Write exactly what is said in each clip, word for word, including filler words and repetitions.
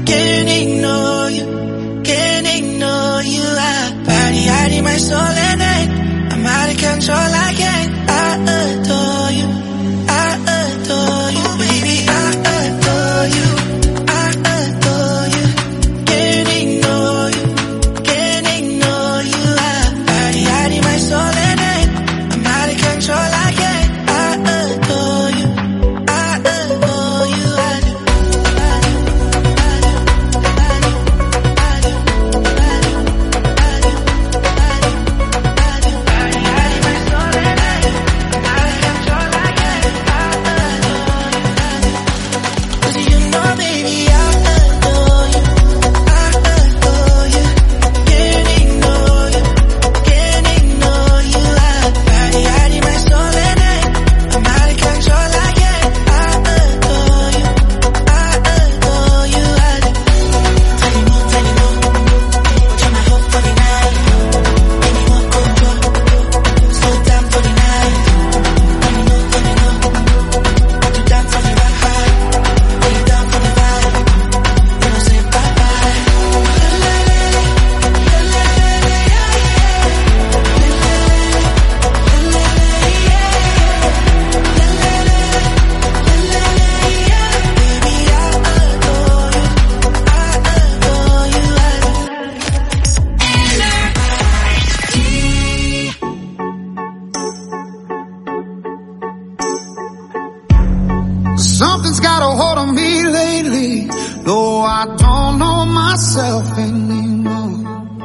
can't ignore you, can't ignore you. I body hiding my soul at night. I'm out of control, I can't. I adore you, I adore you, baby, I adore you, I adore you. Can't ignore you, can't ignore you. I body hiding my soul at night. I'm out of control, I can't. I adore you, I adore you. I do, I do, I do, I do, I do, I do, I do, I do. Body hiding my soul at night. I'm out of control, I can't. I adore you, I do. 'Cause you know, baby, I adore you, I adore you. Can't ignore you, can't ignore you. I body hiding my soul at night. I'm out of control, I can't. I adore you, I adore you. I do. Tell me more, tell me more. You're my hope for the night. Give me more, go, go. Slow down for the night. Let me know, let me know. Put you down for the ride. Put you down for the vibe. We don't say bye-bye. Baby, I adore you, I adore you, I Something's got a hold on me lately, though I don't know myself anymore.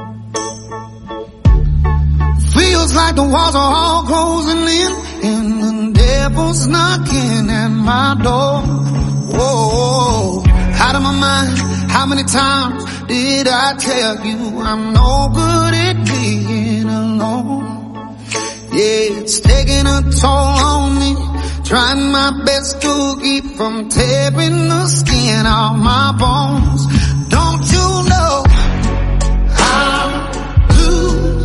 Feels like the walls are all closing in, and the devil's knocking at my door. Whoa, out of my mind, how many times did I tell you I'm no good at being alone? Yeah, it's taking a toll on me, trying my best to keep from tearing the skin off my bones. Don't you know I'm lose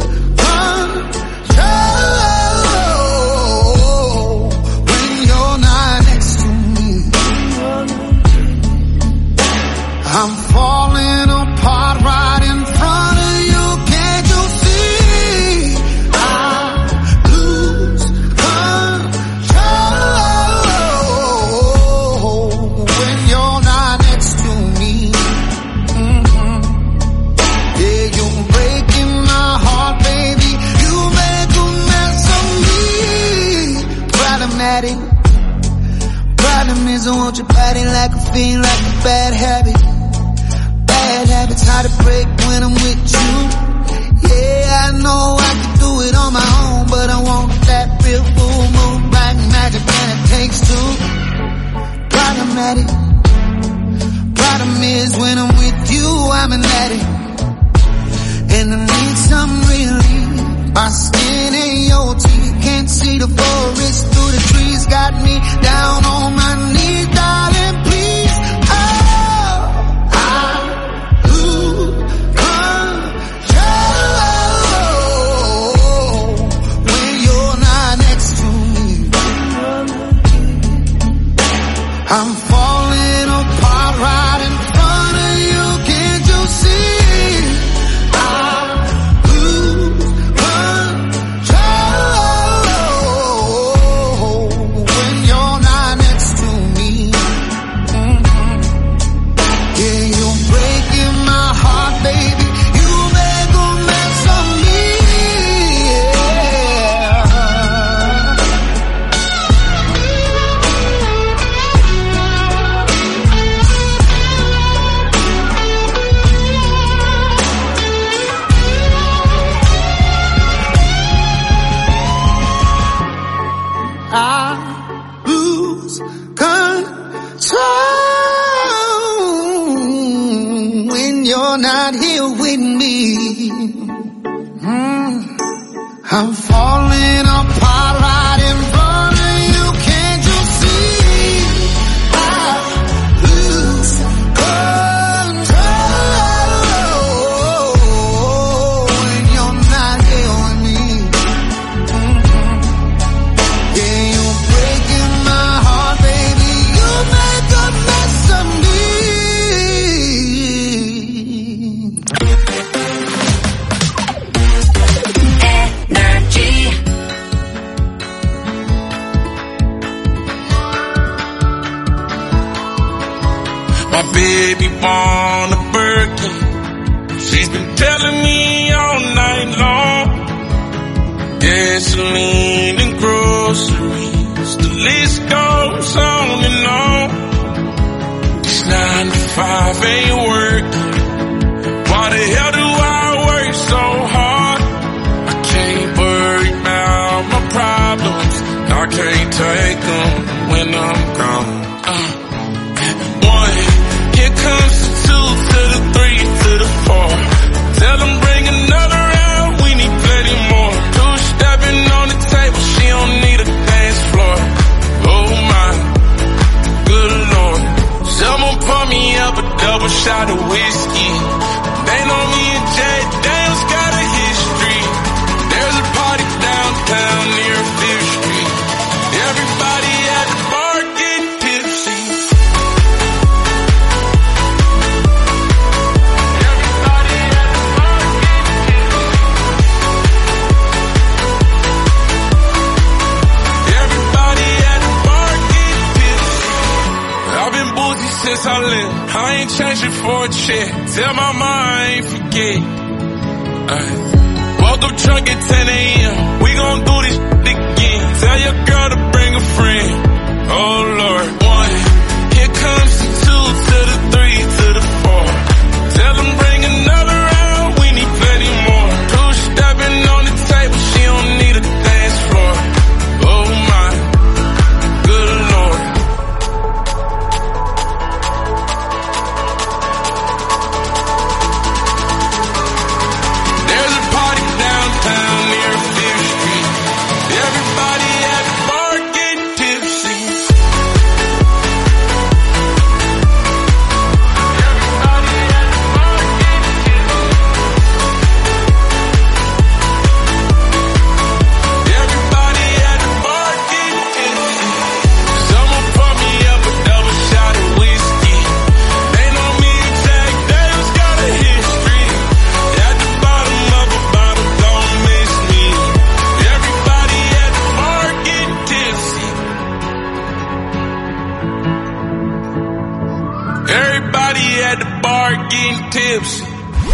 control when you're not next to me? I'm falling apart right in front of you. Can't you see? I lose control when you're not next to me. Mhm. Yeah, you're breaking my heart, baby. You make a mess of me. Problematic. Problem is I want your body like a fiend, like a bad habit. Bad habits hard to break when I'm with you. Yeah, I know I can do it on my own, but I want that real full moon, black magic, and it takes two. Problematic. Problem is when I'm with you, I'm an addict, and I need some relief. My skin and your teeth, can't see the forest through the trees. Got me down on my knees, darling, please. Oh, I lose control when you're not next to me. I'm falling apart right in front of you. Can't you see? I lose control when you're not next to me. Mhm. Yeah, you're breaking my heart, baby. You make a mess of me. Yeah. I lose control when you're not here with me. Mm. I'm falling apart right in front of you. Can't you see? I lose control when you're not here with me. Mhm. Yeah, you're breaking my heart, baby. You make a mess of me. My baby born a Birkin. She's been telling me all night long. Gasoline and groceries, the list goes on and on. This nine to five ain't working. Why the hell do I work so hard? I can't worry about my problems. I can't take them when I'm gone. Uh, one, here comes the two to the three to the four. Tell them bring another round, we need plenty more. Two stepping on the table, she don't need a dance floor. Oh my, good Lord. Someone pour me up a double shot of whiskey. They know me and Jay Daniels got a history. There's a party downtown near Fifth Street. Everybody at the bar getting tipsy. Everybody at the bar getting tipsy. Everybody at the bar getting tipsy. I've been boozy since I left. I ain't changing for a check. Tell my mom I ain't forget. Uh, woke up drunk at ten a.m. We gon' do this again. Tell your girl to bring a friend. Oh Lord. One, here comes the two to the three to the four. Tell them bring another round, we need plenty more. Two stepping on the table, she don't need a dance floor. Oh my, good Lord. There's a party downtown near Fifth Street. Everybody at the bar getting tipsy. Everybody at the bar getting tipsy. Everybody at the bar getting tipsy. Someone pour me up a double shot of whiskey. They know me and Jack Daniels got a history. At the bottom of a bottle, don't miss me. Everybody at the bar getting tipsy. Everybody at the bar getting tipsy.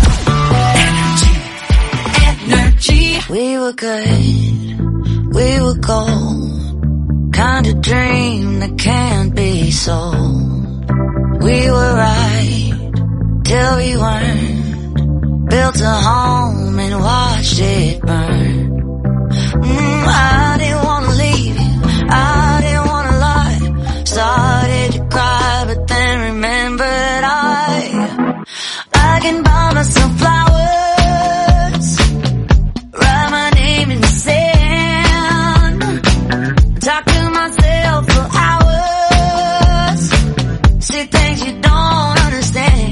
Energy. We were good, we were gold. Kind of dream that can't be sold. We were right till we weren't. Built a home and watched it burn. Mm, I didn't wanna leave you, I didn't wanna lie. Started to cry, but then remembered I I can buy myself flowers, write my name in the sand, talk to myself for hours, see things you don't understand.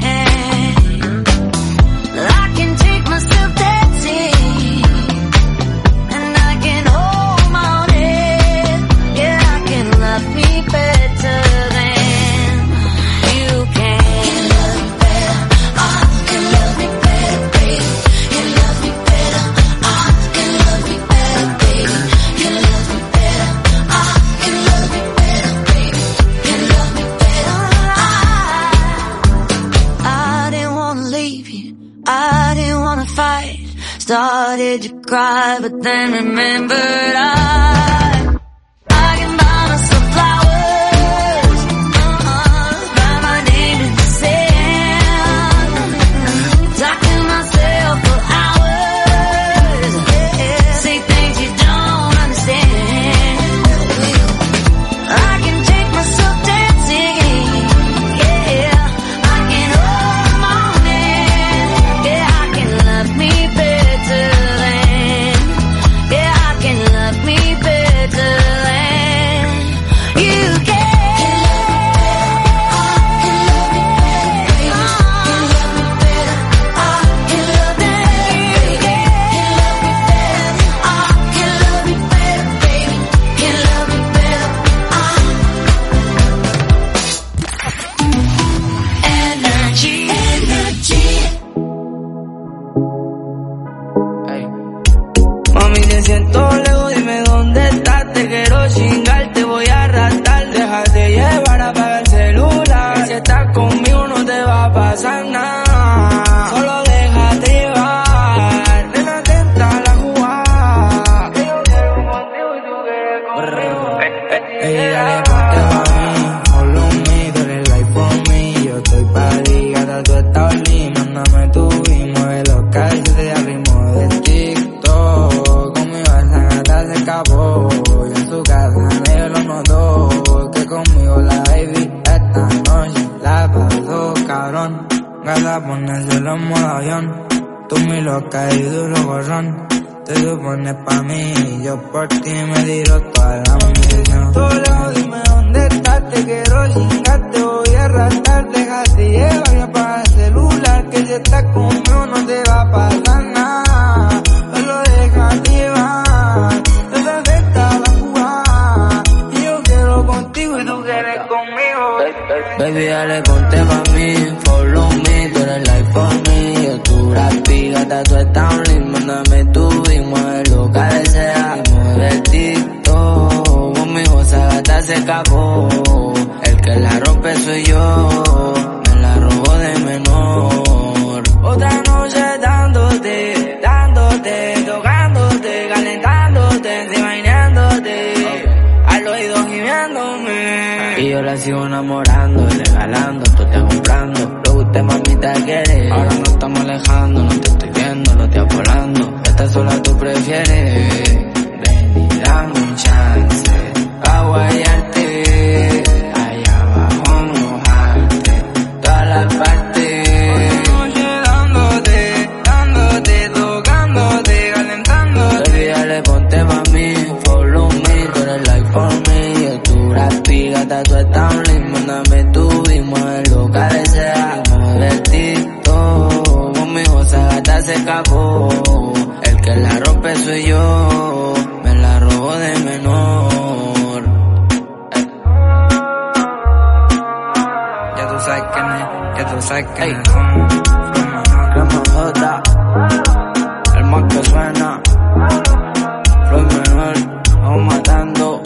I can take myself dancing, and I can hold my own head. Yeah, I can love me better than you can. You love me better, oh, can love me better, baby. You love me better, oh, can love me better, baby. You love me better, oh, can love me better, baby. You love me better, I, I didn't wanna leave you, I didn't wanna fight. Started to cry, but then remembered I I can buy myself flowers, uh-uh, write my name in the sand, talk to myself for hours, say things you don't understand. I can take myself dancing, yeah, I can hold my own hand, yeah, I can love me better than, yeah, I can love me better cabrón. Gata ponérselo en modo avión. Tú mi loca y duro gorrón. Te supones pa' mí y yo por ti me tiro toda la misión. Todo lejos, dime dónde estás, te quiero chingar, te voy a arrastrar, déjate llevar y apaga el celular, que si estás conmigo no te va a pasar nada. Solo déjate llevar, no te afecta la jugada, y yo quiero contigo y tú quieres conmigo. Baby, dale, ponte pa' mí, follow me, tú eres like for me. Yo tu rapi, gata, tú estás un link, mándame tu beat, mueve lo que desea, y mueve el TikTok. Conmigo esa gata se escapó, el que la rompe soy yo, me la robo de menor. Otra noche dándote, dándote, tocándote, calentándote, encima imaginándote, al oído gimiéndome. Y yo la sigo enamorando, regalando, tú te comprando lo que usted mamita quiere. Ahora no estamos alejando, no te estoy viendo, no te volando. Esta sola tú prefieres. Ven y dame un chance pa' guayarte, allá abajo mojarte, todas las partes. Noche dándote, dándote, tocándote, calentándote. Baby, dale, ponte pa' mí, follow me, tú eres like for me. Yo tu rapi, gata, tú estás un link, mándame tu beat, mueve lo que desea, mueve el TikTok. Conmigo esa gata se escapó, el que la rompe soy yo, me la robo de menor. Ya tú sabes quién es, ya tú sabes quién es. Crema J, el más que suena, Floyd menor, vamos matando.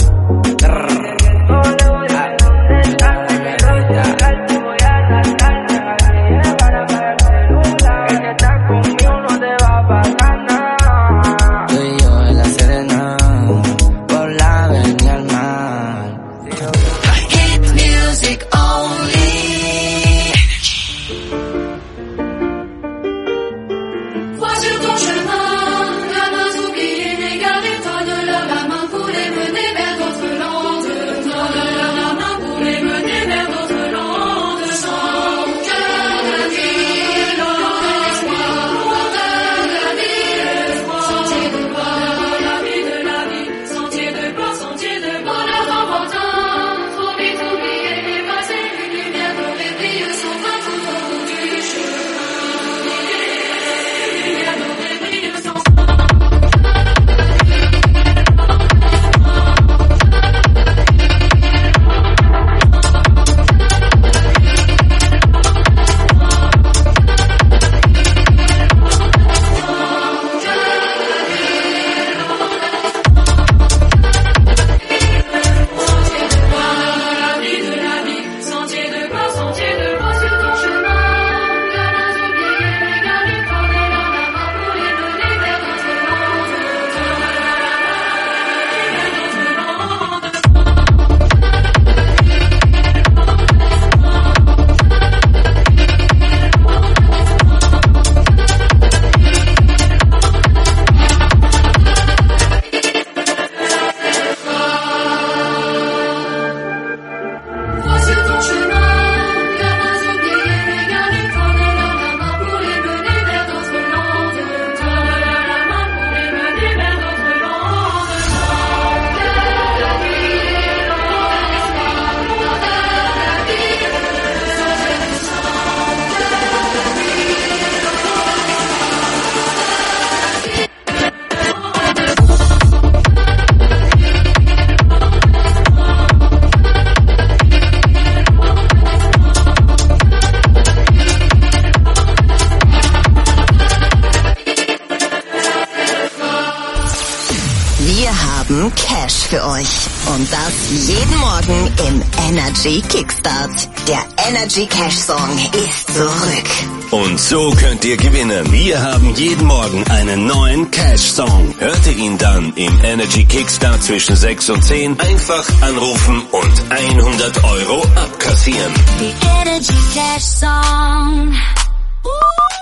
Cash für euch. Und das jeden Morgen im Energy Kickstart. Der Energy Cash Song ist zurück. Und so könnt ihr gewinnen. Wir haben jeden Morgen einen neuen Cash Song. Hört ihr ihn dann im Energy Kickstart zwischen sechs und zehn. Einfach anrufen und hundert Euro abkassieren. The Energy Cash Song. Ooh.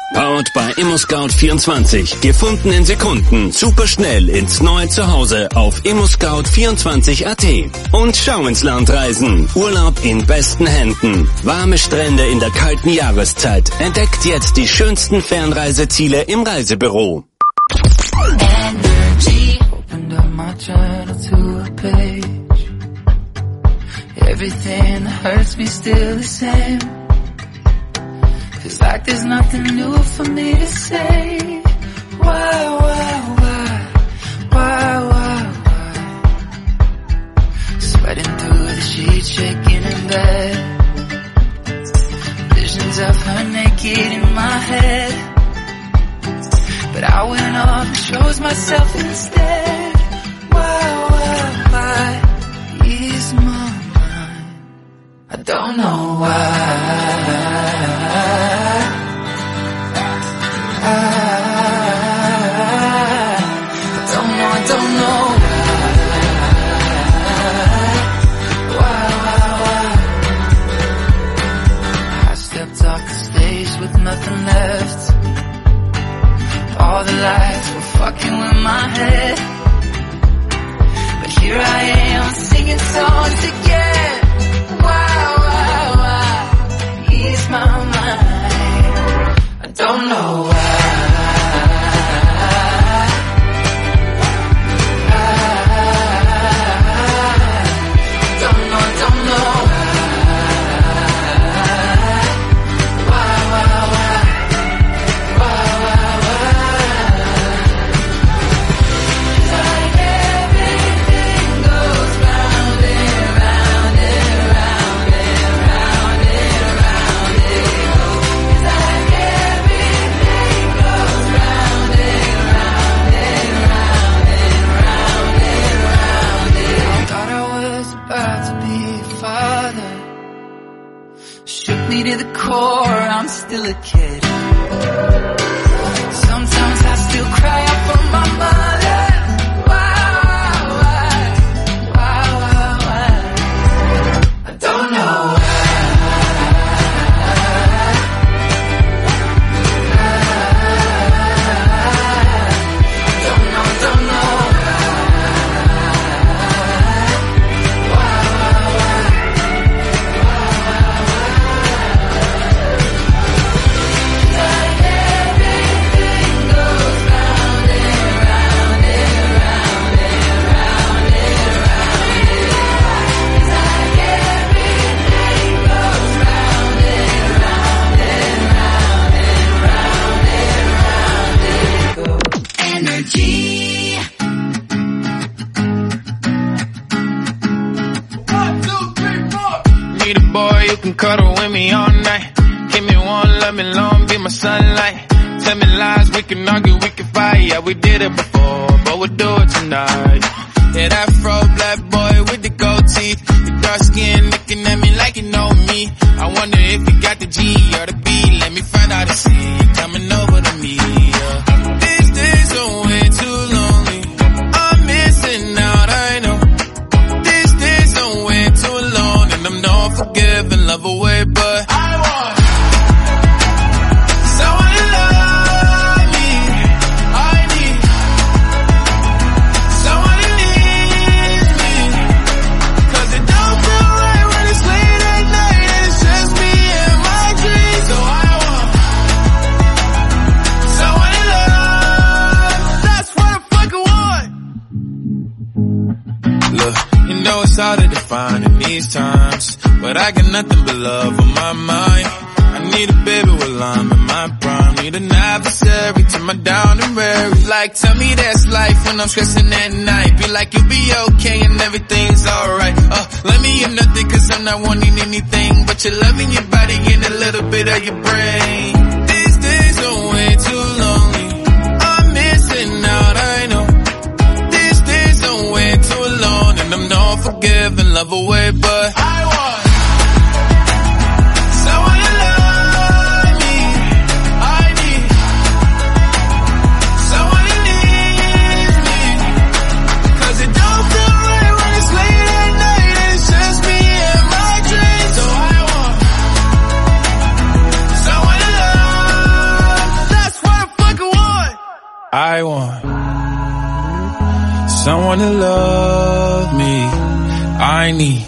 Powered by ImmoScout vierundzwanzig. Gefunden in Sekunden. Superschnell ins neue Zuhause auf immoscout vierundzwanzig Punkt at. Und schau ins Land reisen. Urlaub in besten Händen. Warme Strände in der kalten Jahreszeit. Entdeckt jetzt die schönsten Fernreiseziele im Reisebüro. Energy. Opened up my journal to a page. Everything that hurts me still the same. Feels like there's nothing new for me to say. Why, why, why, why, why, why? Sweating through the sheets, shaking in bed. Visions of her naked in my head. But I went off and chose myself instead. Why, why, why? Ease my mind. I don't know why. I don't know, I don't know why, why, why, why. I stepped off the stage with nothing left. All the lights were fucking with my head. But here I am singing songs again. Why, why, why? Ease my mind. I don't know why. To the core, I'm still a kid. Sometimes I still cry out for my mother. Why, why, why, why, why? I don't know why. I don't know, don't know why. Why, why, why? You can cuddle with me all night. Give me one, love me long, be my sunlight. Tell me lies, we can argue, we can fight. Yeah, we did it before, but we'll do it tonight. Yeah, that fro black boy with the gold teeth. Your dark skin looking at me like you know me. I wonder if you got the G or the B. Let me find out and see you coming over to me. Yeah. These days are way too lonely. I'm missing out, I know. These days are way too long, and I'm not forgiving, love away, but I want someone to love me. I need someone who needs me. Cause it don't feel right when it's late at night and it's just me and my dreams. So I want someone to love. That's what I fucking want. Look, you know it's hard to define in these times, but I got nothing but love on my mind. I need a baby while I'm in my prime. Need an adversary to my down and weary. Like, tell me that's life when I'm stressing at night. Be like, you'll be okay and everything's alright. Uh, let me hear nothing cause I'm not wanting anything but your love in your body and a little bit of your brain. These days are way too lonely. I'm missing out, I know. These days are way too long, and I'm not forgiving, love away, but I want someone to love me. I need someone who needs me. Cause it don't feel right when it's late at night and it's just me and my dreams. So I want someone to love. I want someone to love me. I need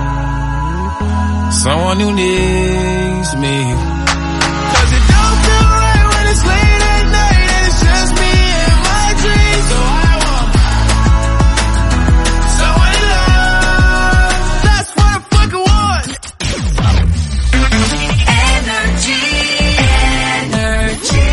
someone who needs me. Cause it don't feel right when it's late at night and it's just me and my dreams. So I want someone to love. That's what I fucking want. Energy, energy.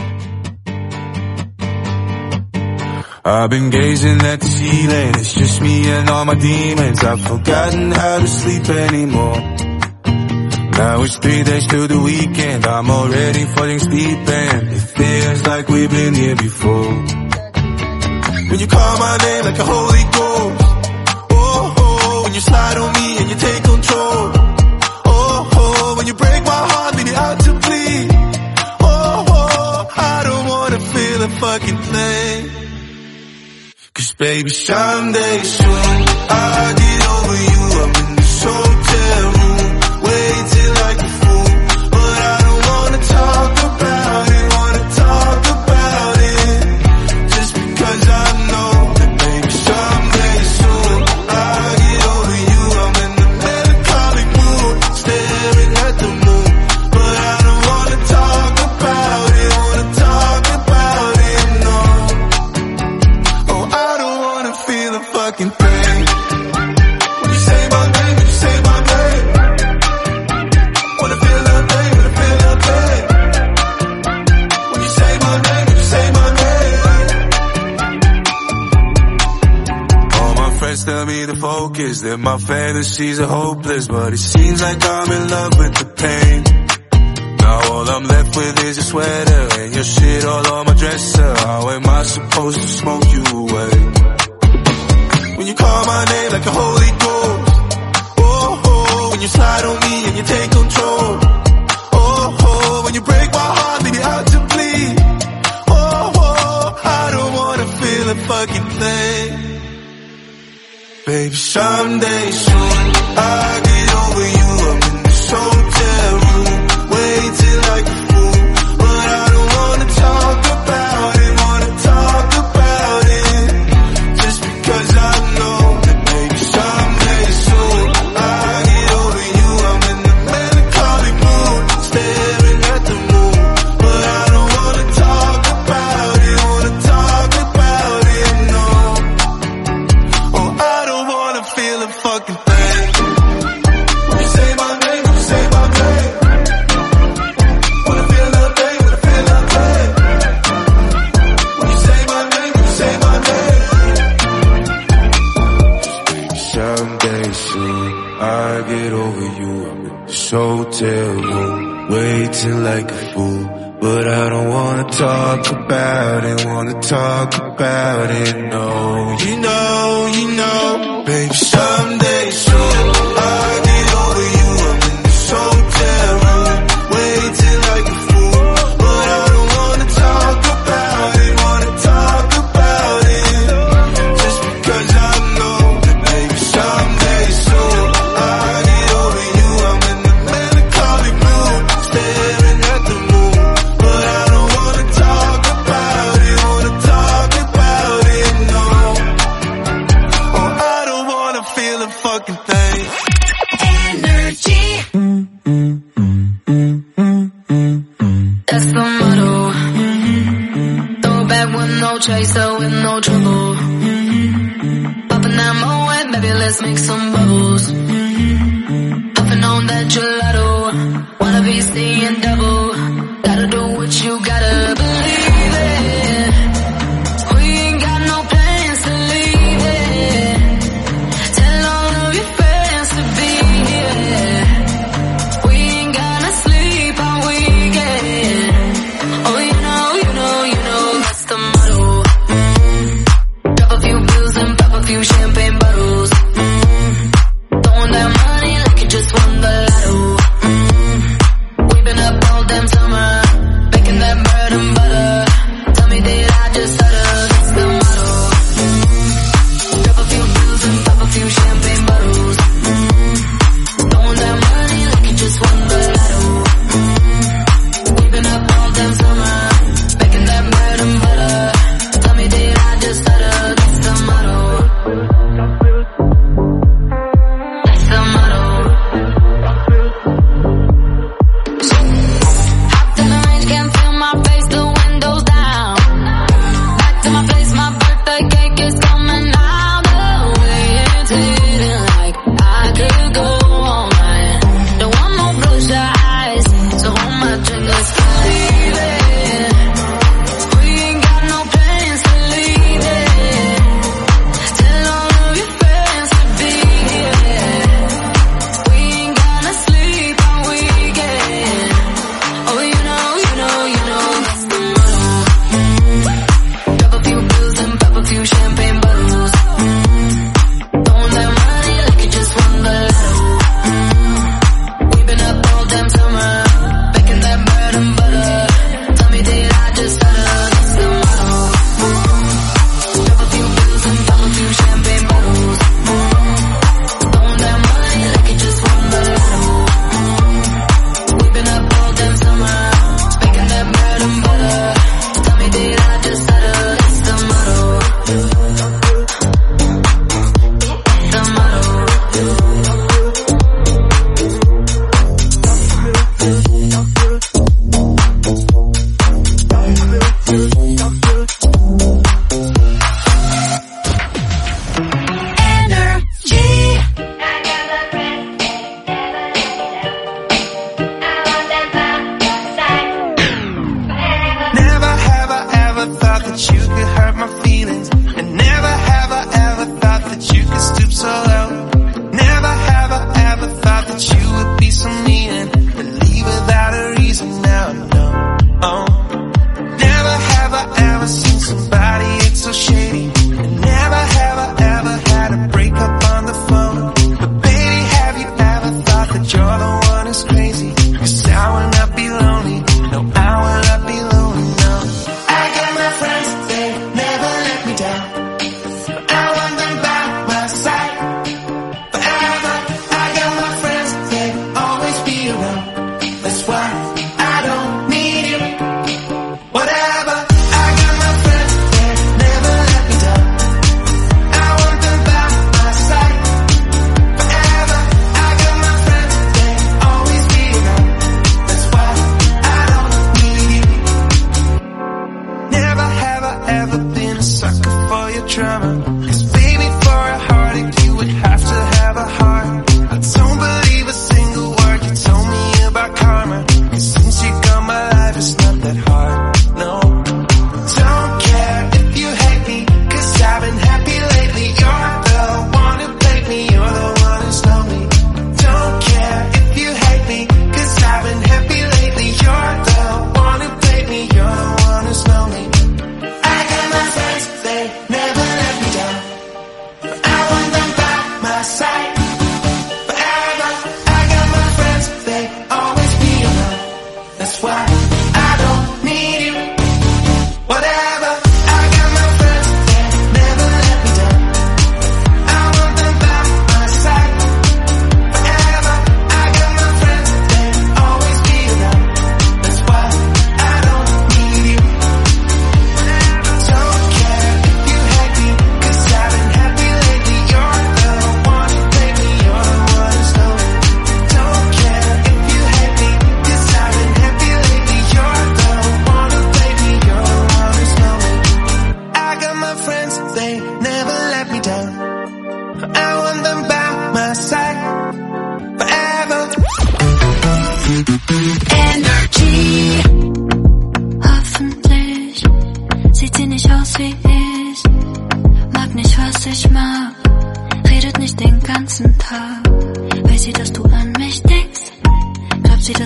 I've been gazing at the ceiling, it's just me and all my demons. I've forgotten how to sleep anymore. Now it's three days to the weekend, I'm already falling asleep and it feels like we've been here before. When you call my name like a holy ghost, oh, oh, when you slide on me and you take control, oh, oh, when you break my heart, leave me out to bleed, oh, oh, I don't wanna feel a fucking thing. Cause baby, someday soon I'll get over you. I'm in this hotel room, waiting like a fool, but I don't wanna talk about it, wanna talk about it, just because I know that baby, someday soon I'll get over you. I'm in the melancholic mood, staring at the moon, but I don't wanna talk about it, wanna talk about it, no. Oh, I don't wanna feel a fucking thing. When you say my name, when you say my name, wanna feel nothing, wanna feel nothing. When you say my name, when you say my name. All my friends tell me to focus, that my fantasies are hopeless, but it seems like I'm in love with the pain. Now all I'm left with is a sweater and your shit all on my dresser. How am I supposed to smoke you away? When you call my name like a holy ghost, oh, oh, when you slide on me and you take control, oh, oh, when you break my heart, leave me out to bleed, oh, oh, I don't wanna feel a fucking thing. Baby, someday soon I'll get over you. I'm in this hotel room, waiting like a fool, but I don't wanna talk about it, wanna talk about it, just because I know that baby, someday soon I'll get over you. I'm in the melancholic mood, staring at the moon, but I don't wanna talk about it, wanna talk about it, no. Oh, I don't wanna feel a fucking thing. When you say my name, when you say my name, wanna feel nothing, wanna feel nothing. When you say my name, when you say my name. Someday soon I'll get over you. I'm in this hotel room, waiting like a fool, but I don't wanna talk about it, wanna talk about it, no. You know, you know, baby, someday soon I'll get over you. I'm in this hotel room, waiting like a fool, but I don't wanna talk about it, wanna talk about it, just because I know that baby, someday soon I'll get over you. I'm in the melancholic mood, staring at the moon, but I don't wanna talk about it, wanna talk about it, no. Oh, I don't wanna feel a fucking thing. Energy. That's the motto. Throw it back with no chaser, with no trouble. Popping that Moet, baby, let's make some bubbles. Puffing on that gelato, wanna be seeing double. Gotta do what you gotta believe it. We ain't got no plans to leave it. Tell all of your friends to be here. We ain't gonna sleep all weekend. Oh, you know, you know, you know, that's the motto. Mm. Drop a few pills and pop a few champagne bottles. Mm. Throwing that money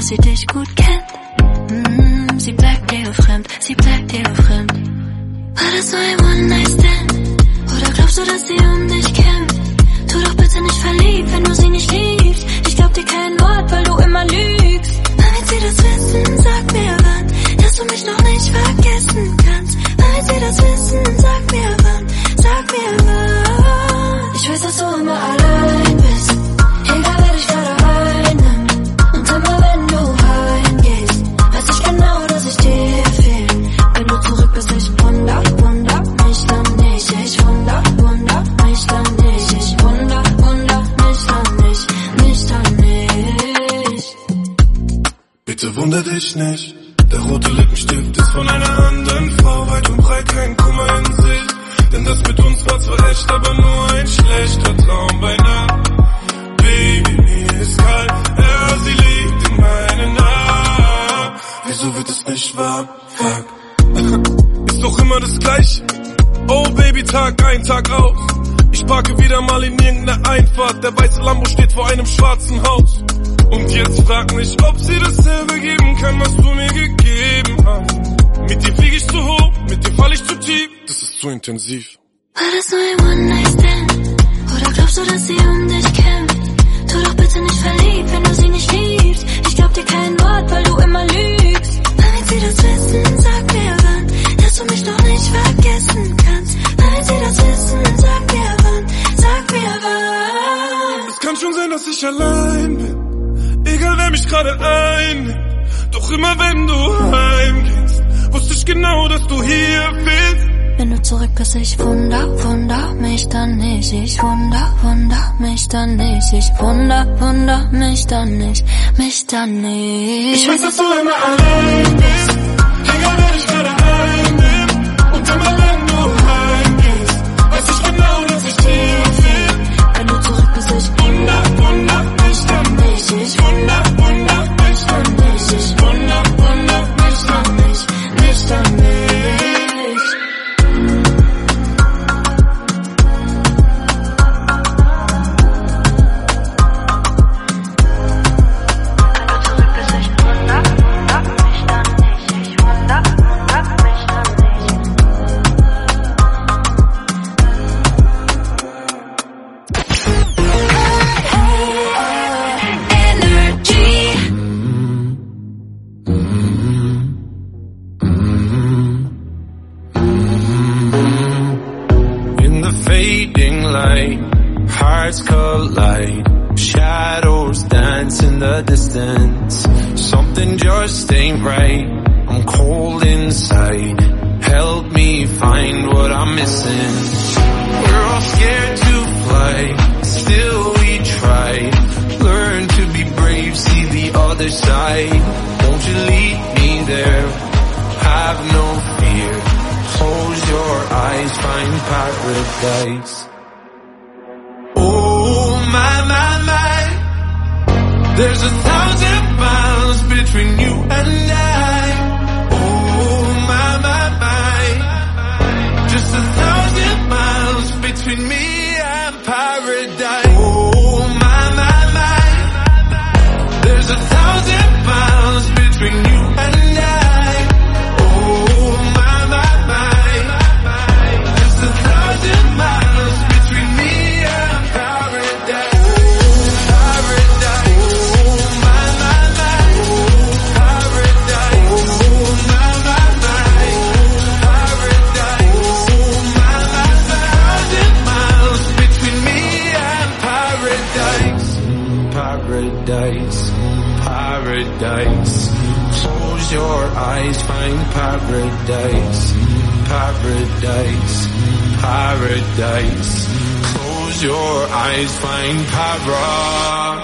dass sie dich gut kennt. Mm, sie bleibt dir fremd, sie bleibt dir fremd. War das nur ein One-Night-Stand? Oder glaubst du, dass sie um dich kämpft? Tu doch bitte nicht verliebt, wenn du sie nicht liebst. Ich glaub dir kein Wort, weil du immer lügst. Damit sie das wissen, sag mir wann, dass du mich noch nicht vergessen kannst. Damit sie das wissen, sag mir wann, sag mir wann. Ich weiß, dass du immer allein bist, egal wer dich gerade einnimmt. Und immer wenn du heimgehst, weiß ich genau, dass ich dir fehl. Wenn du zurück bist, ich wunder, wunder mich dann nicht. Ich wunder, wunder mich dann nicht. Ich wunder, wunder mich dann nicht, mich dann nicht. Bitte wunder dich nicht, der rote Lippenstift ist von einer anderen Frau. Weit und breit kein Kummer in Sicht, denn das mit uns war zwar echt, aber nur ein schlechter Traum bei Nacht. Baby, mir ist kalt, ja, sie liegt in meinen Armen. Wieso wird es nicht warm? Fuck. Ist doch immer das Gleiche. Oh Baby, Tag ein, Tag aus. Ich parke wieder mal in irgendeiner Einfahrt. Der weiße Lambo steht vor einem schwarzen Haus. Und jetzt frag mich, ob sie dasselbe geben kann, was du mir gegeben hast. Mit dir flieg ich zu hoch, mit dir fall ich zu tief. Das ist zu intensiv. War das nur ein One-Night-Stand? Oder glaubst du, dass sie um dich kämpft? Tu doch bitte nicht verliebt, wenn du sie nicht liebst. Ich glaub dir kein Wort, weil du immer lügst. Damit sie das wissen, sag mir wann, dass du mich noch nicht vergessen kannst. Damit sie das wissen, sag mir wann, sag mir wann. Es kann schon sein, dass ich allein bin, egal wer mich gerade einnimmt. Doch immer wenn du heimgehst, wusste ich genau, dass du hier bist. Wenn du zurück bist, ich wunder, wunder mich dann nicht. Ich wunder, wunder mich dann nicht. Ich wunder, wunder mich dann nicht, mich dann nicht. Ich weiß, dass du immer allein bist, egal wer dich gerade einnimmt. Und immer wenn du heimgehst, weiß ich genau, dass ich dir will. Wenn du zurück bist, ich wunder, wunder mich dann nicht. Ich wunder, wunder mich dann nicht. Ich wunder, wunder mich dann nicht, mich dann nicht. Hearts collide, shadows dance in the distance. Something just ain't right, I'm cold inside. Help me find what I'm missing. We're all scared to fly, still we try. Learn to be brave, see the other side. Won't you lead me there? Have no fear. Close your eyes, find paradise. Oh my, my, my, there's a thousand miles between you and I. Oh my, my, my, just a thousand miles between me and paradise. Oh my, my, my, there's a thousand miles between you and I. Oh my, my, my, just a thousand miles between me and paradise. Paradise. Oh my, my, my, paradise. Oh my, my, my, paradise. Oh my, my, thousand miles between me and paradise. Paradise, paradise. Close your eyes, find paradise. Paradise, paradise. Close your eyes, find para.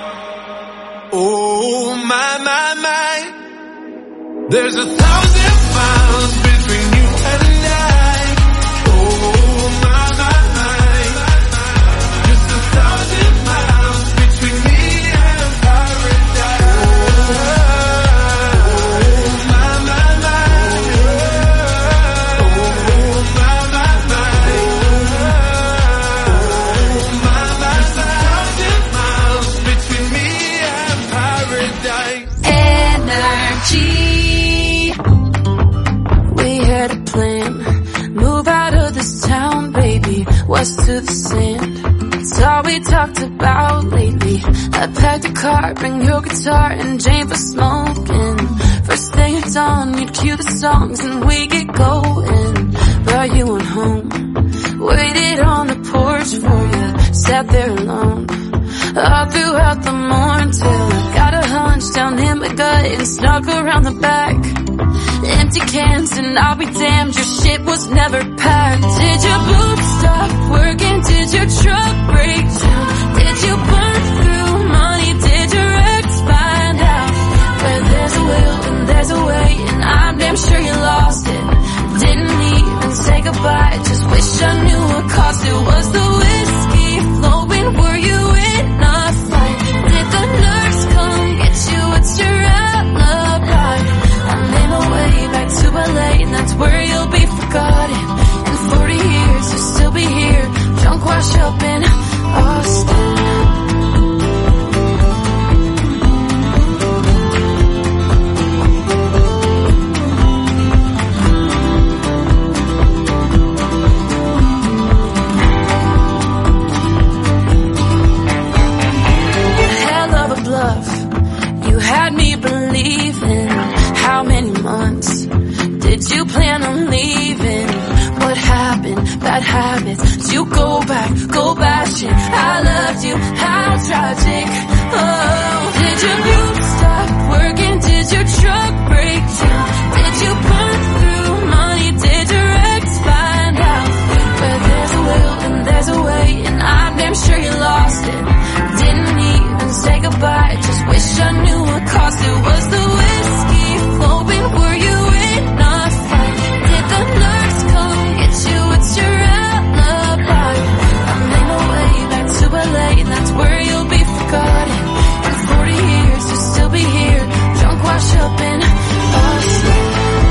Oh my, my, my, there's a thousand miles between you and I. Oh my, my, my, just a thousand miles between me and paradise. Oh my, my, my, oh my, my, my, oh my, my, thousand miles between me and paradise. west to the sand. It's all we talked about lately. I packed a car, bring your guitar and Jane for smoking. First thing at dawn, you'd cue the songs and we get going. Brought you on home, waited on the porch for you, sat there alone all throughout the morning till I got a hunch down in my gut and snuck around the back. Empty cans and I'll be damned, your shit was never packed. Did your boots stop working? Did your truck break down? Did you burn through money? Did your ex find out? Where there's a will and there's a way, and I'm damn sure you lost it. Didn't even say goodbye, just wish I knew what cost it. Was the whiskey flowing? Were you in a fight? Did the nurse come get you? What's your alibi? I made my way back to L A, and that's where you'll be forgotten. In forty years you'll still be here, drunk washed up in Austin. You had me believing. How many months did you plan on leaving? What happened? Bad habits. Did you go back, go bashing? I loved you, how tragic. Oh, did your boots stop working? Did your truck break down? Did you burn through money? Did your ex find out? Where there's a will and there's a way, and I'm damn sure you lost it. Didn't even say goodbye, just wish I knew what cost it. Was the whiskey flowing? Were you in a fight? Did the nurse come get you? It's your alibi. I made my way back to L A, and that's where you'll be forgotten. In forty years you'll still be here, drunk washed up in Austin.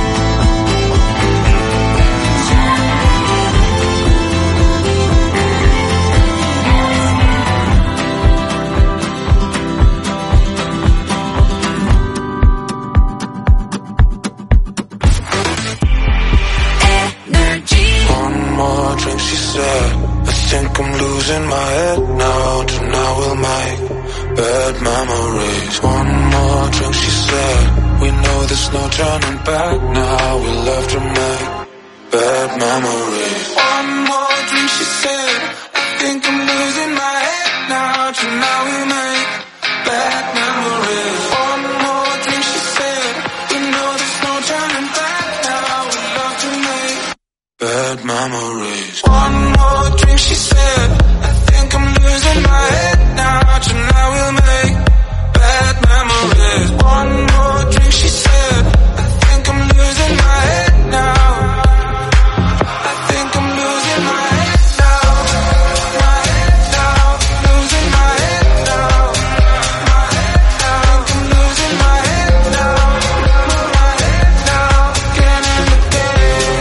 I think I'm losing my head now. Tonight we'll make bad memories. One more drink, she said. We know there's no turning back now. We'll have to make bad memories. One more drink, she said. I think I'm losing my head now. Tonight we'll make bad memories. One more drink, she said. We know there's no turning back now. We'll have to make bad memories. One more drink, she said. I think I'm losing my head now. Tonight we'll make bad memories. One more drink, she said. I think I'm losing my head now. I think I'm losing my head now. My head now. Losing my head now. My head now. I think I'm losing my head now. My head now. Again and again.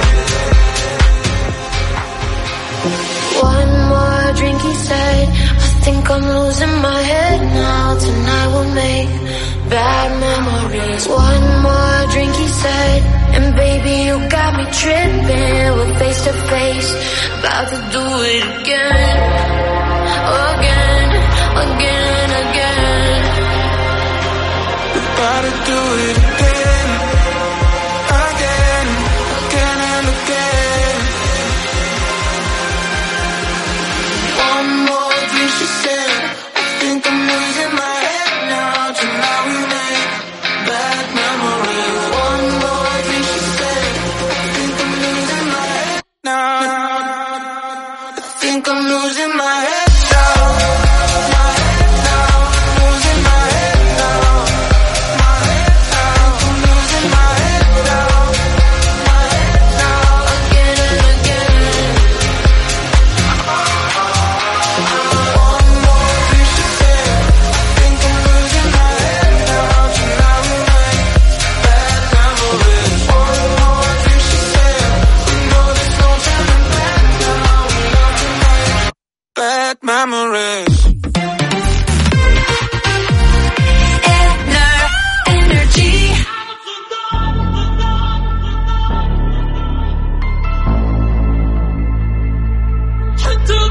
One more drink, he said. I think I'm losing my head now. Tonight we'll make bad memories. One more drink, he said. And baby, you got me tripping. We're face to face, about to do it again. Again, again, again. About to do it again. Again, again and again. One more drink, she said. I think I'm losing my head now. Tonight we make bad memories. One more drink, she said. I think I'm losing my head now. I think I'm losing my head now. My head now. Losing my head now. My head now. I'm losing my head now. My head now. Again and again. One more drink, she said. I think I'm losing my head now. Tonight we make bad memories. One more drink, she said. We know there's no turning back now. We love to make bad memories. Energy. I do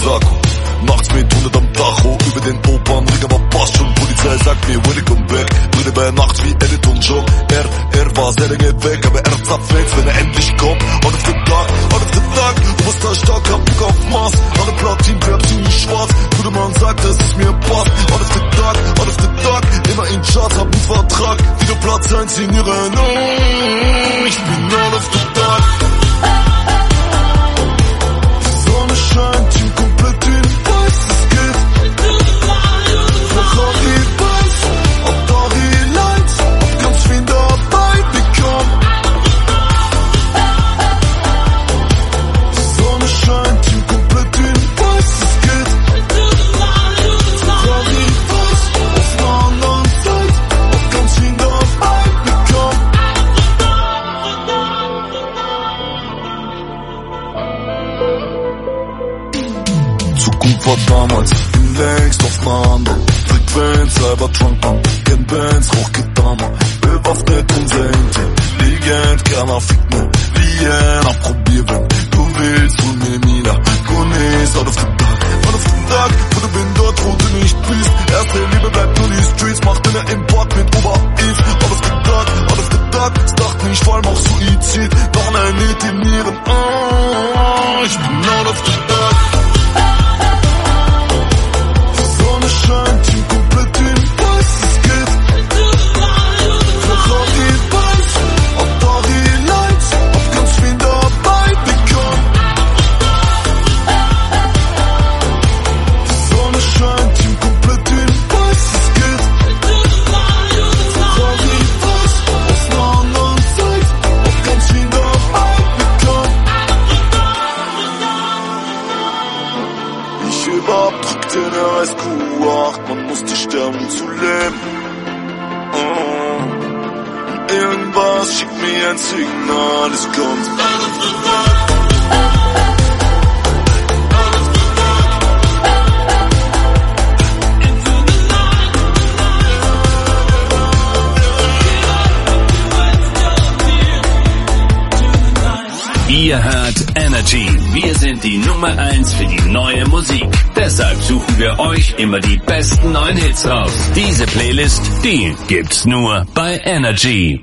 Sakko. Nachts mit hundert am Tacho, über den Opernring, aber passt schon. Polizei sagt mir, welcome back. Brille bei Nacht wie Edit und John. Er, er war sehr lange weg, aber er zapft jetzt, wenn er endlich kommt. Out of the dark, out of the dark. Oberster stark, hab Bock auf Mars. Alle Platin, bleib ziemlich schwarz. Gute Mann sagt, dass es mir passt. Out of the dark, out of the dark. Immer in Charts, hab einen Vertrag. Wieder Platz eins in ihren Augen. Ich bin out of the dark. Die Sonne scheint, Team komplett in weiß. Es geht Ferrari Benz, Atari Lights, hab ganz viel dabei bekommen. Die Sonne scheint, Team komplett in weiß. Es geht Ferrari Benz, auf einer anderen Zeit, hab ganz viel dabei bekommen. Zukunft war damals, bin längst auf einer anderen Frequenz, Cybertrunk, man kennt Bands, Hochgedammer, bewaffnet unser Team, Legend, keiner fickt ne, Vienna, probier, wenn du willst, hol mir Mina, Gones, out of the dark, out of the dark, wo du bin dort, wo du nicht bist, erste Liebe bleibt nur die Streets, macht deine Import mit Ober-East, out of the dark, out of the dark, es dachte nicht, vor allem auch Suizid, noch ein Hit in ihren, oh, ich bin out of the dark. Scheint Team komplett in weiß, es geht Ferrari Benz, Atari Lights, hab ganz viel dabei bekommen. Die Sonne scheint, Team komplett in weiß, es geht Ferrari Benz, auf einer anderen Zeit, hab ganz viel dabei bekommen. Ich überabdrückte der Highschool. Man musste sterben, um zu leben. Oh. Und irgendwas schickt mir ein Signal, es kommt. Ihr hört Energy. Wir sind die Nummer eins für die neue Musik. Deshalb suchen wir euch immer die besten neuen Hits raus. Diese Playlist, die gibt's nur bei Energy.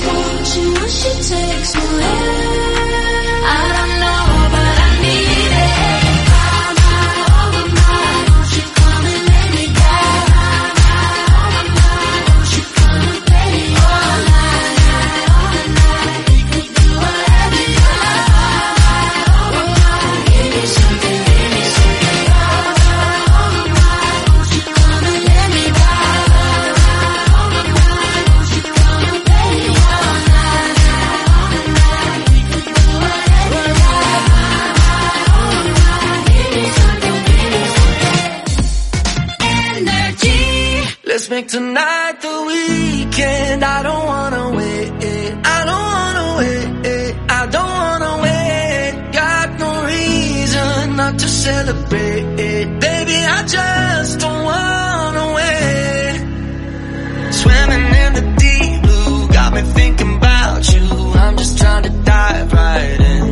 Takes me where I don't know, but I need it. make tonight the weekend. I don't wanna wait, I don't wanna wait, I don't wanna wait. Got no reason not to celebrate, baby, I just don't wanna wait. Swimming in the deep blue, got me thinking about you. I'm just trying to dive right in.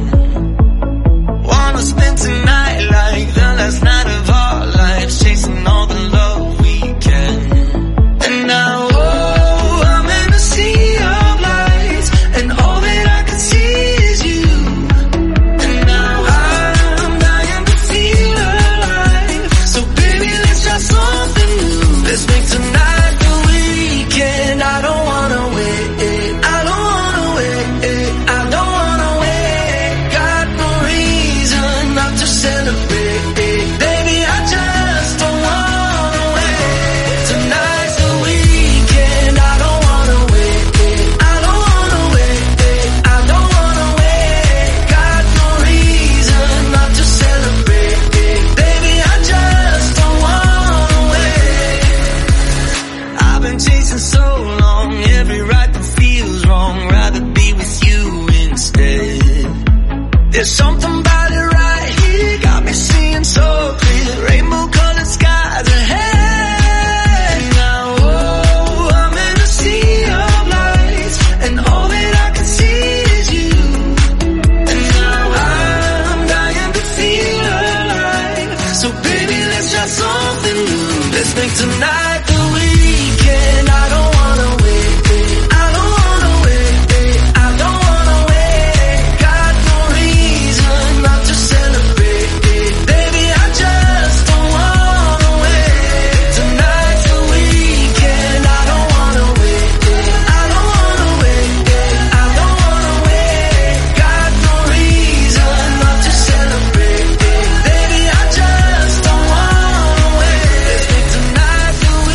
Wanna spend tonight like the last night of our lives, chasing all the love we can. And now, oh, I'm in a sea of lights, and all that I can see is you. And now I'm dying to feel alive, so baby, let's try something new. Let's make tonight the weekend. I don't wanna wait, I don't wanna wait, I don't wanna wait. Got no reason not to celebrate, baby, I just don't wanna wait. Tonight's the weekend. I don't wanna wait, I don't wanna wait, I don't wanna wait. Got no reason not to celebrate, baby, I just don't wanna wait. I've been chasing so long, every right that feels wrong, rather be with you instead. There's something about it right here, got me seeing so clear, rainbow colored skies ahead. Now, oh, I'm in a sea of lights, and all that I can see is you. And now I'm dying to feel alive, so baby, let's try something new. Let's make tonight the weekend. I don't wanna wait, I don't wanna wait, I don't wanna wait. Got no reason not to celebrate, baby, I just don't wanna wait. Tonight's the weekend. I don't wanna wait, I don't wanna wait, I don't wanna wait. Got no reason not to celebrate, baby, I just don't wanna wait. Let's make tonight the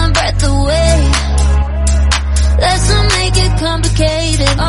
my breath away. Let's not make it complicated. Oh,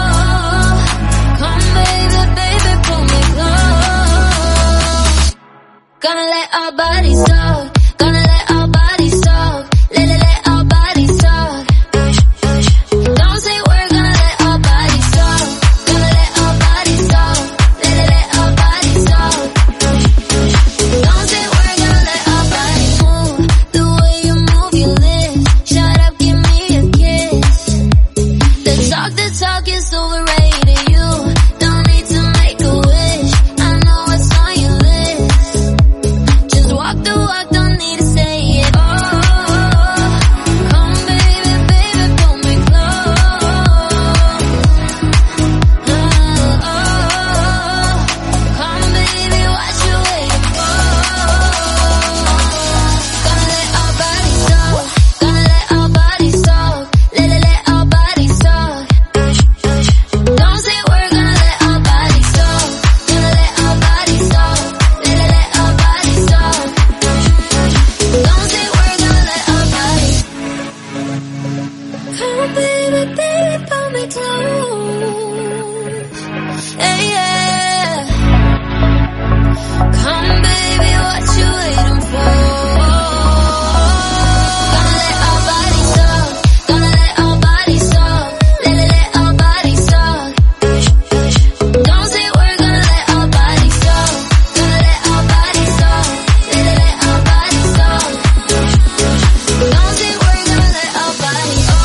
come baby, baby, pull me close. Gonna let our bodies talk. Gonna let our bodies talk. Let, let, let our bodies talk. Don't say we're gonna let our bodies talk. Gonna let our bodies talk. Let, let, let our bodies talk. Don't say we're gonna let our bodies move. The way you move your lips. Shut up, give me a kiss. The talk, the talk is overrated. You don't need to make a wish. I know what's on your list. Just walk the walk, don't need to say it. Oh, come baby, baby, pull me close. Oh, oh, come baby, what you waiting for? Gonna let our bodies talk. Gonna let our bodies talk. Let, let, let our bodies talk. Don't say we're gonna let our bodies talk. Gonna let our bodies talk. Let, let, let our bodies talk. Don't say we're gonna let our bodies. Come on, baby, baby, pull me close. Hey, yeah. Come, baby, what you waiting for? Gonna let our bodies talk. Gonna let our bodies talk. Let, let, let our bodies talk. Don't say we're gonna let our bodies talk. Gonna let our bodies talk. Let, let, let our bodies talk. Don't say we're gonna let our bodies. Oh,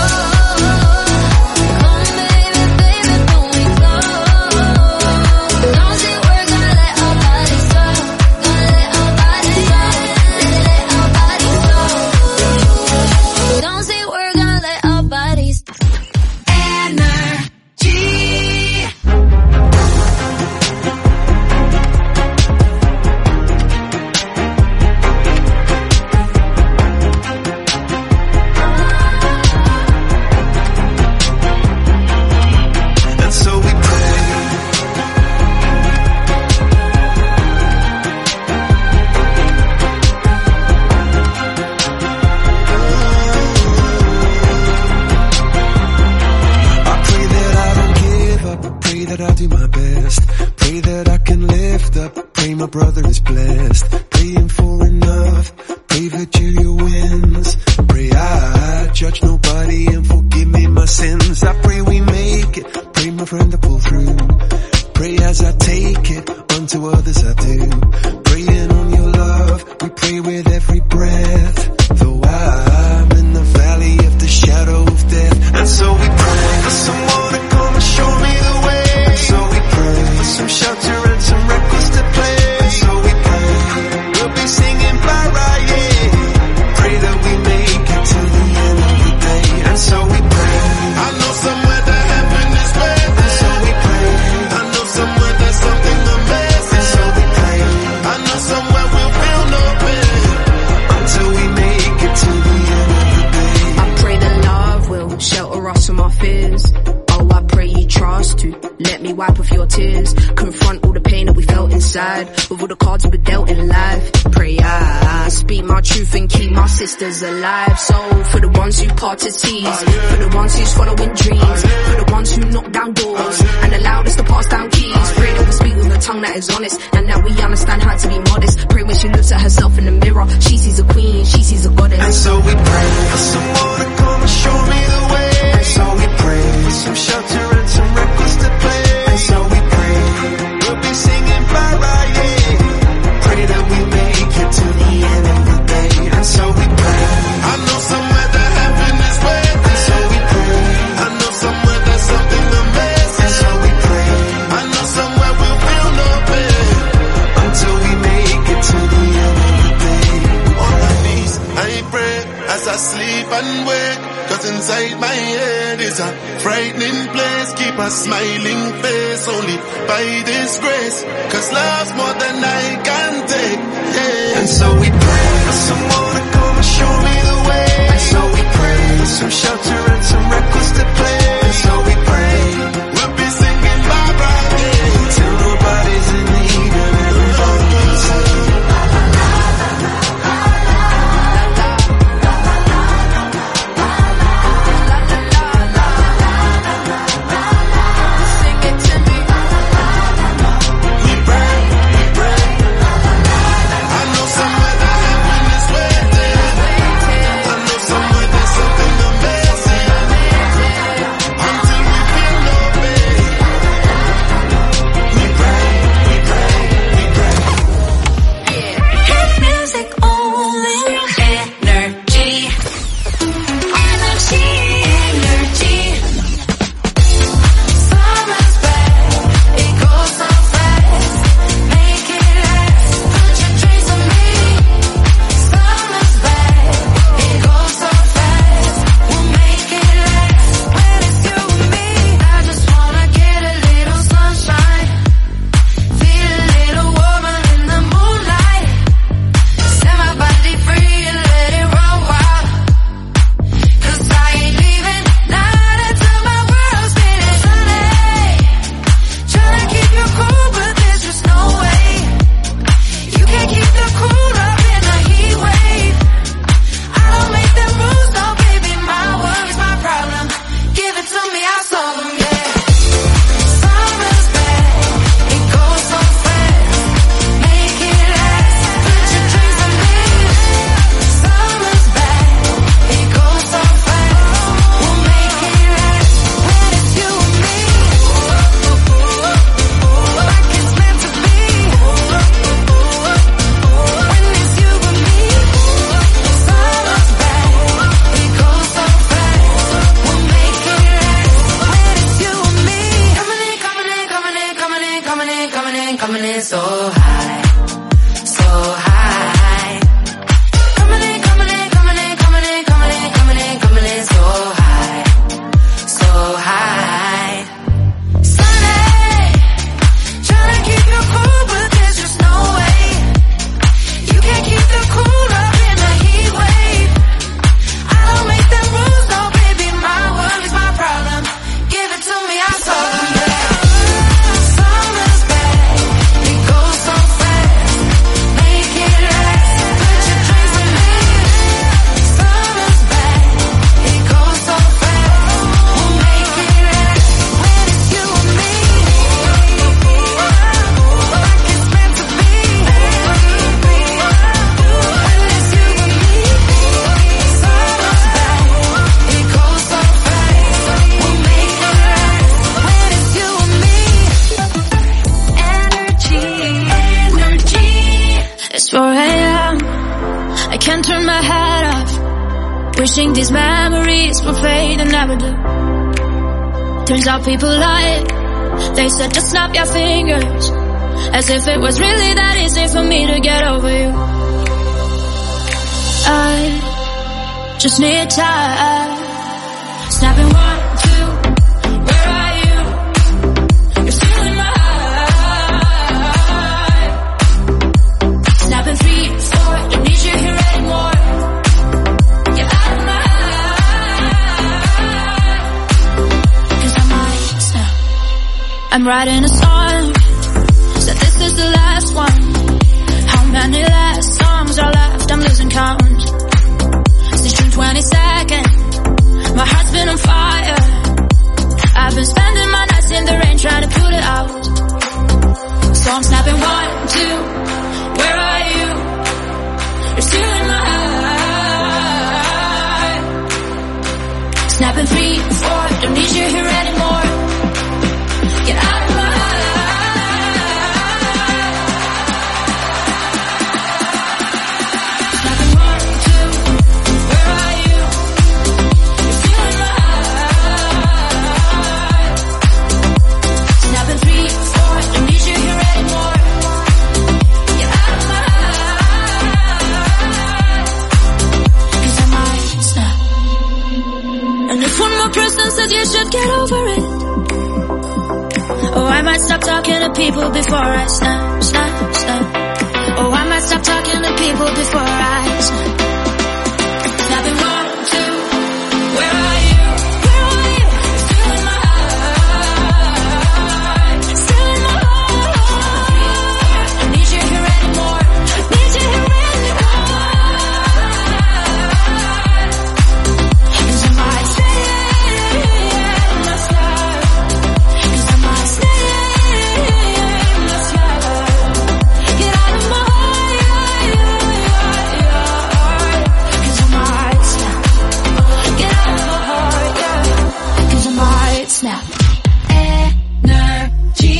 come baby, baby, pull me close. Don't say we're gonna let our bodies talk. Gonna let our bodies talk. Let, let, let our bodies talk. Don't say we're gonna let our bodies. Energy. And so we pray. I pray that I don't give up. Pray that I'll do my best. Pray that I can lift up. Pray my brother is blessed. Praying for enough. Pray Virginia wins. Pray I judge nobody and forgive me my sins. I pray we make it. Pray my friend to pull through. Pray as I take it. Unto others I do. Praying on your love. We pray with every breath. Though I'm in the valley of the shadow of death. And so we pray for someone to come and show me the way. And so we pray for some shelter and some records to play. And so we pray we'll be singing bye right, yeah. Pray that we make it to the end of the day. And so we pray. I know somewhere that heaven is waiting. And so we pray. I know somewhere there's something amazing. And so we pray. I know somewhere we'll feel no pain until we make it to the end of the day. I pray that love will shelter us from our fears. Oh, I pray you trust to let me wipe off your tears. Confront all the pain that we felt inside with all the cards we were dealt in life. Pray I, I speak my truth and keep my sisters alive. So for the ones who parted seas, for the ones who's following dreams, for the ones who knock down doors and allowed us to pass down keys. Pray that we speak with a tongue that is honest and that we understand how to be modest. Pray when she looks at herself in the mirror, she sees a queen, she sees a goddess. And so we pray for someone to come and show me the way. And so we pray for some shelter and some records to play. And so we pray we'll be singing bye bye, yeah. Pray that we make it to the end of the day. And so we pray. I know somewhere that heaven is waiting. And so we pray. I know somewhere there's something amazing. And so we pray. I know somewhere we'll feel no pain until we make it to the end of the day. On my knees, I pray as I sleep and wake. Cause inside my head is a frightening place. Keep a smiling face only by this grace. Cause love's more than I can take, yeah. And so we pray for someone to come and show me the way. And so we pray for some shelter and some records to play. And so we pray we'll be singing bye bye, yeah. Till nobody's in need and everybody can say. Wishing these memories will fade and never do. Turns out people lie. They said just snap your fingers, as if it was really that easy for me to get over you. I just need time. Snapping one, two, where are you? You're still in my eye. Snapping three, four, don't need you here anymore. You're out of my eye. Cause I might snap. I'm writing a song, said this is the last one. How many last songs are left? I'm losing count. Since June twenty-second, my heart's been on fire. I've been spending my nights in the rain trying to put it out. So I'm snapping one, two, where are you? You're still in my eye. Snapping three, four, don't need you here anymore. Get out of my eye. Snapping one, two, where are you? You're still in my eye. Snapping three, four, don't need you here anymore. Get out of my eye. Cause I might snap. And if one more person says you should get over it, oh, I might stop talking to people before I snap, snap, snap. Oh, I might stop talking to people before I snap. Snapping one, two, where are you? Where are you? You're still in my eye. Still in my eye. Don't need you here anymore. Need you here anymore. Cause I might stay in my slide. Cause I might stay in my slide. Get out of my eye. Cause I might snap. Get out of my heart, yeah. Cause I might snap. Energy.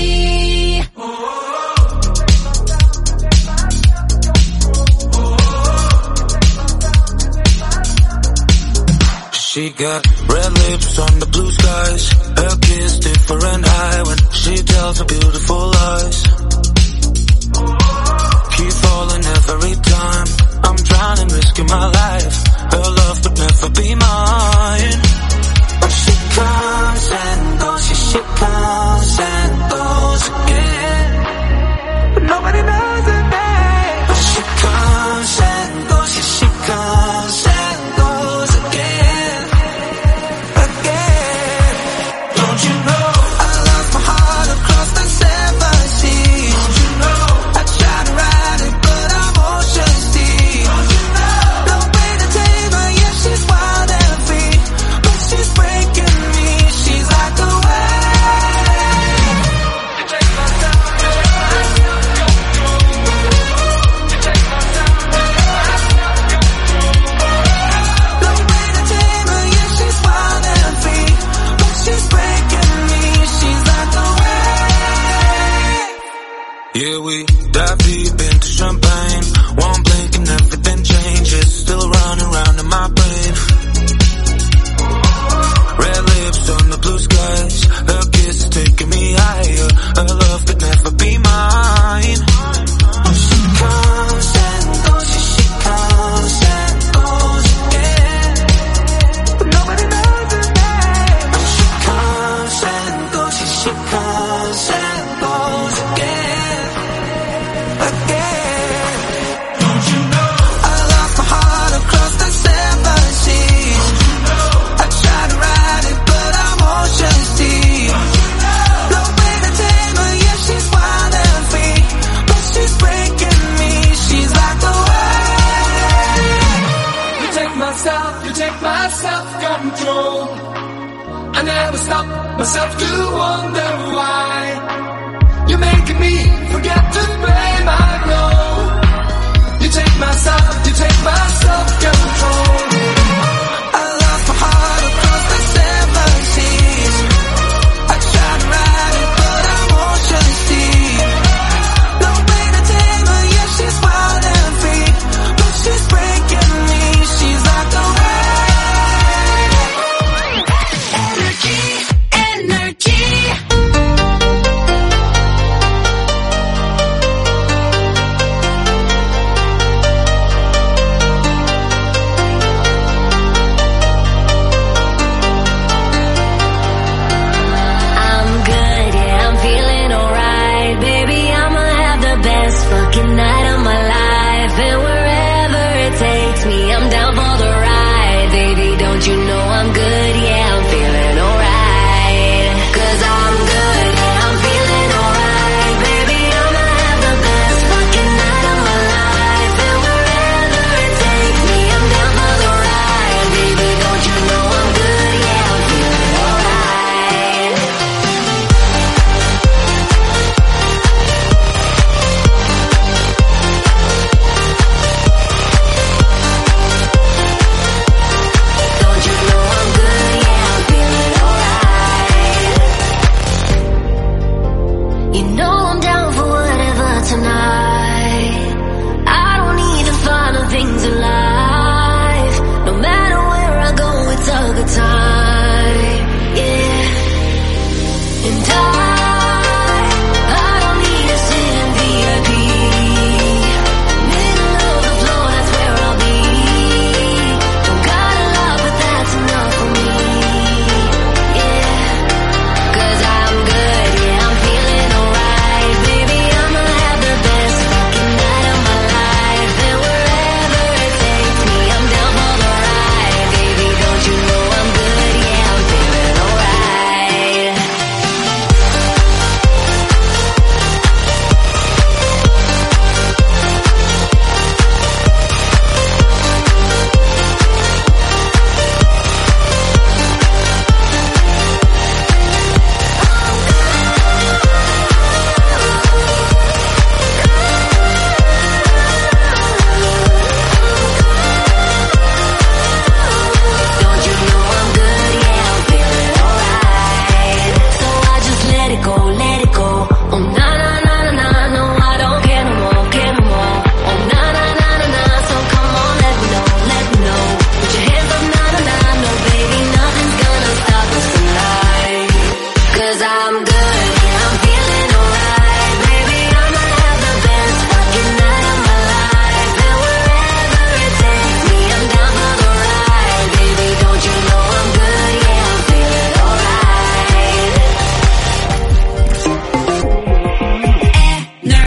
She got red lips on the blue skies. Her kiss different eye when she tells her beautiful lies. Keep falling every time. I'm drowning, risking my life. Her love could never be mine. But she comes and goes, she, she comes and goes again. But nobody knows her name. But she comes and goes, she, she comes and goes again. Again. Don't you know I lost my heart across the seven seas? Don't you know I tried to ride it but I'm ocean deep? Don't you know no way to tame her, yeah she's wild and free, but she's breaking me, she's like a wave. You take my time, you take my time, no way to tame her, yeah she's wild and free, but she's breaking me, she's like a wave. Yeah, we dive deep into champagne. One blink and everything changes. Still running around in my brain. Red lips on the blue skies. Her kiss is taking me higher. Her love could never be mine. She comes and goes, she, she comes and goes again. But nobody knows her name. She comes and goes, she, she comes and goes again. Again. Don't you know I lost my heart across the seven seas? I tried to ride it but I'm ocean deep. No way to tame her, yeah she's wild and free, but she's breaking me, she's like a wave. You take my self, you take my self-control. I never stop myself to wonder why. You're making me forget to play my role. You take my self, you take my self-control.